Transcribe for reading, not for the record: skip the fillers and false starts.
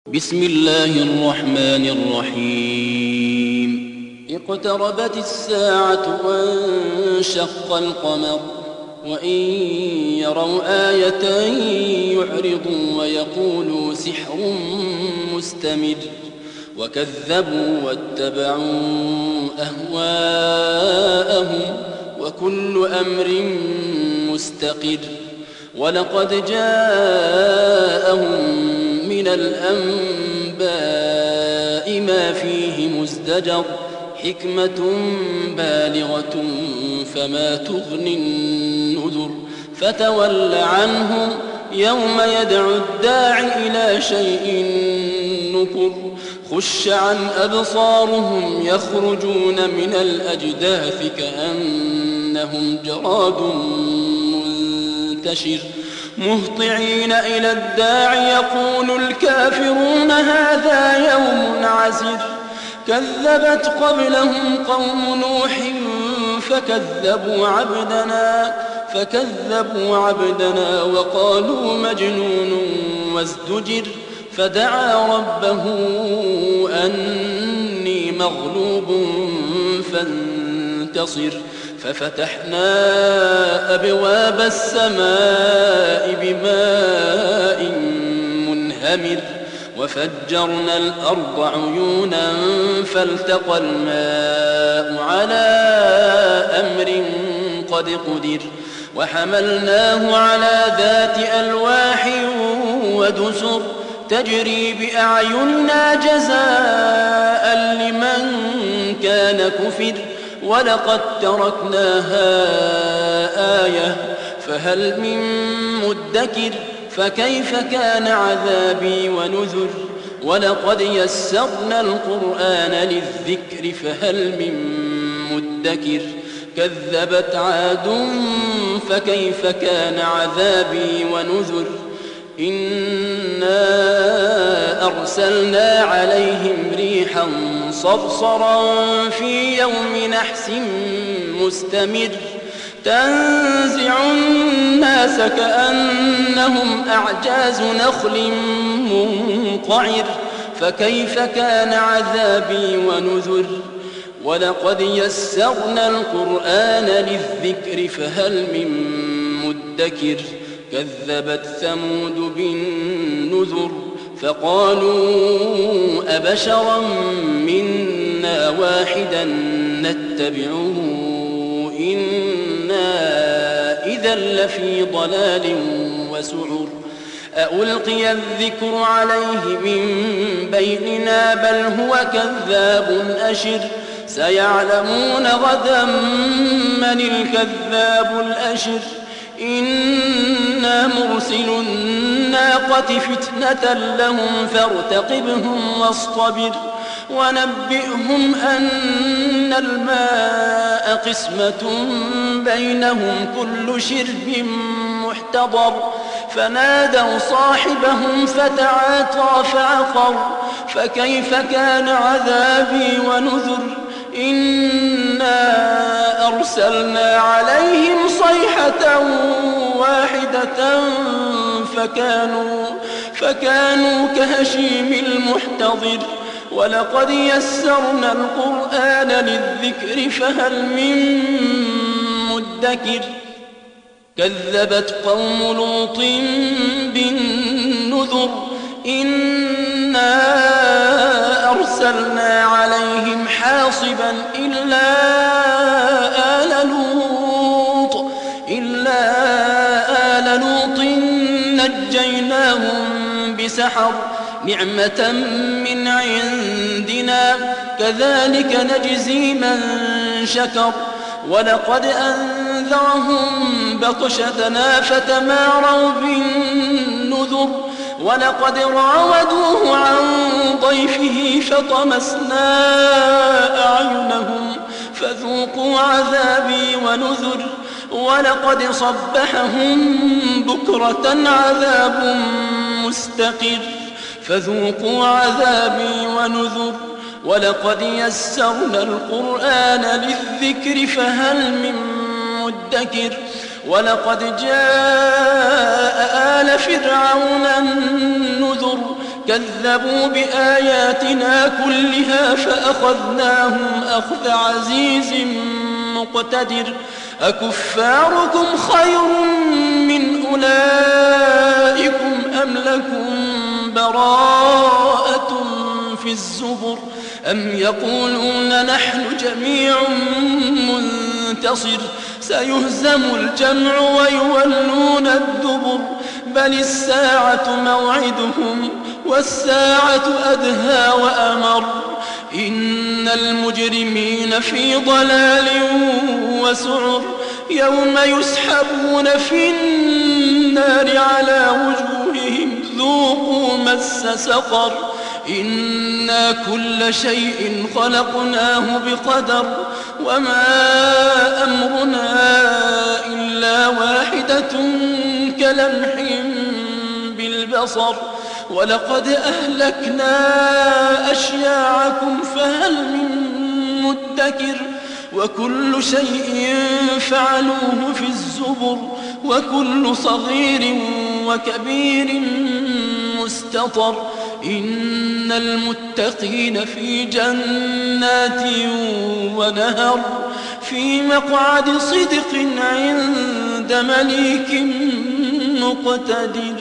بسم الله الرحمن الرحيم اقتربت الساعة وانشق القمر وإن يروا آية يعرضوا ويقولوا سحر مستمر وكذبوا واتبعوا أهواءهم وكل أمر مستقر ولقد جاءهم من الأنباء ما فيه مزدجر حكمة بالغة فما تغني النذر فتول عنهم يوم يدعو الداع إلى شيء نكر خش عن أبصارهم يخرجون من الأجداث كأنهم جراد منتشر مهطعين إلى الداع يقول الكافرون هذا يوم عسر كذبت قبلهم قوم نوح فكذبوا عبدنا وقالوا مجنون وازدجر فدعا ربه أني مغلوب فانتصر ففتحنا أبواب السماء بماء منهمر وفجرنا الأرض عيونا فالتقى الماء على أمر قد قدر وحملناه على ذات ألواح ودسر تجري بأعيننا جزاء لمن كان كفر ولقد تركناها آية فهل من مدكر فكيف كان عذابي ونذر ولقد يسرنا القرآن للذكر فهل من مدكر كذبت عاد فكيف كان عذابي ونذر إنا أرسلنا عليهم ريحا صرصرا في يوم نحس مستمر تنزع الناس كأنهم أعجاز نخل منقعر فكيف كان عذابي ونذر ولقد يسرنا القرآن للذكر فهل من مدكر كذبت ثمود بالنذر فقالوا أبشرا منا واحدا نتبعه إنا إذا لفي ضلال وسعر ألقي الذكر عليه من بيننا بل هو كذاب أشر سيعلمون غدا من الكذاب الأشر إنا مرسل الناقة فتنة لهم فارتقبهم واصطبر ونبئهم أن الماء قسمة بينهم كل شرب محتضر فنادوا صاحبهم فتعاطى فعقر فكيف كان عذابي ونذر إنا أرسلنا عليهم صيحة واحدة فكانوا كهشيم المحتضر ولقد يسرنا القرآن للذكر فهل من مدكر كذبت قوم لوط بالنذر إنا أرسلنا عليهم حاصبا إلا آل لوط نجيناهم بسحر نعمة من عندنا كذلك نجزي من شكر ولقد أنذرهم بطشتنا فتماروا بالنذر ولقد راودوه عن ضيفه فطمسنا أعينهم فذوقوا عذابي ونذر ولقد صبحهم بكرة عذاب مستقر فذوقوا عذابي ونذر ولقد يسرنا القرآن للذكر فهل من مدكر ولقد جاء آل فرعون النذر كذبوا بآياتنا كلها فأخذناهم أخذ عزيز مقتدر أكفاركم خير من أولئكم أم لكم براءة في الزبر أم يقولون نحن جميع منتصر سيهزم الجمع ويولون الدبر بل الساعة موعدهم والساعة أدهى وأمر إن المجرمين في ضلال وسعر يوم يسحبون في النار على وجوههم ذوقوا مس سقر إنا كل شيء خلقناه بقدر وما أمرنا إلا واحدة كلمح بالبصر ولقد أهلكنا أشياعكم فهل من مدكر وكل شيء فعلوه في الزبر وكل صغير وكبير مستطر إن المتقين في جنات ونهر في مقعد صدق عند مليك مقتدر.